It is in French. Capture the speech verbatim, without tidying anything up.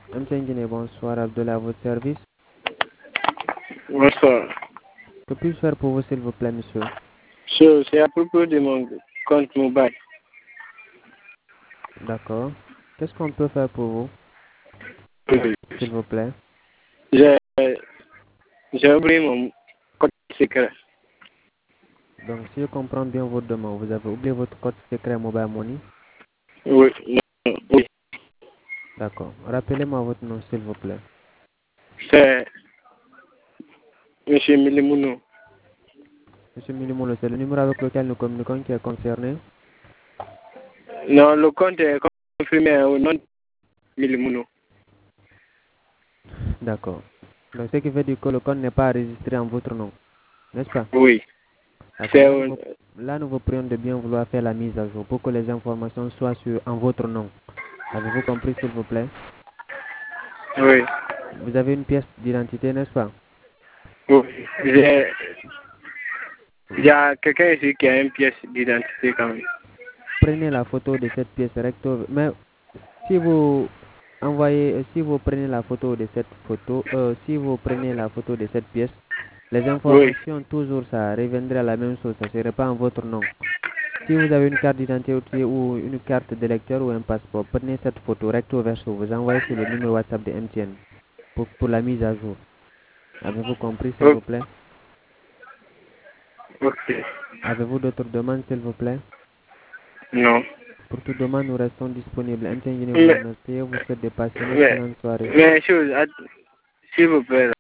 M T N Guinée, bonsoir, Abdullah, à votre service. Bonsoir. Que puis-je faire pour vous, s'il vous plaît, monsieur? So, c'est à propos de mon compte mobile. D'accord. Qu'est-ce qu'on peut faire pour vous, Oui. s'il vous plaît? J'ai j'ai oublié mon code secret. Donc, si je comprends bien votre demande, vous avez oublié votre code secret Mobile Money? Oui. non, oui. D'accord. Rappelez-moi votre nom, s'il vous plaît. C'est M. Milimouno. Monsieur Milimolo, c'est le numéro avec lequel nous communiquons qui est concerné? Non, le compte est confirmé au nom de Milimouno. D'accord. Donc, ce qui veut dire que le compte n'est pas enregistré en votre nom, n'est-ce pas? Oui. D'accord. C'est Là, nous au... vous, là, nous vous prions de bien vouloir faire la mise à jour pour que les informations soient sur, en votre nom. Avez-vous compris, s'il vous plaît? Oui. Vous avez une pièce d'identité, n'est-ce pas? Oui. J'ai... Il y a quelqu'un ici qui a une pièce d'identité quand même. Prenez la photo de cette pièce recto. Mais si vous envoyez, si vous prenez la photo de cette photo, euh, si vous prenez la photo de cette pièce, les Oui. informations, toujours ça reviendrait à la même chose, ça ne serait pas en votre nom. Si vous avez une carte d'identité ou une carte d'électeur ou un passeport, prenez cette photo recto verso, vous envoyez sur le numéro WhatsApp de M T N pour, pour la mise à jour. Avez-vous compris, s'il O- vous plaît? Ok. Avez-vous d'autres demandes, s'il vous plaît? Non. Pour toute demande, nous restons disponibles. M T N Guinée vous Mais, remercie et vous souhaite de passer une mais, excellente soirée. mais chose, att- s'il vous plaît.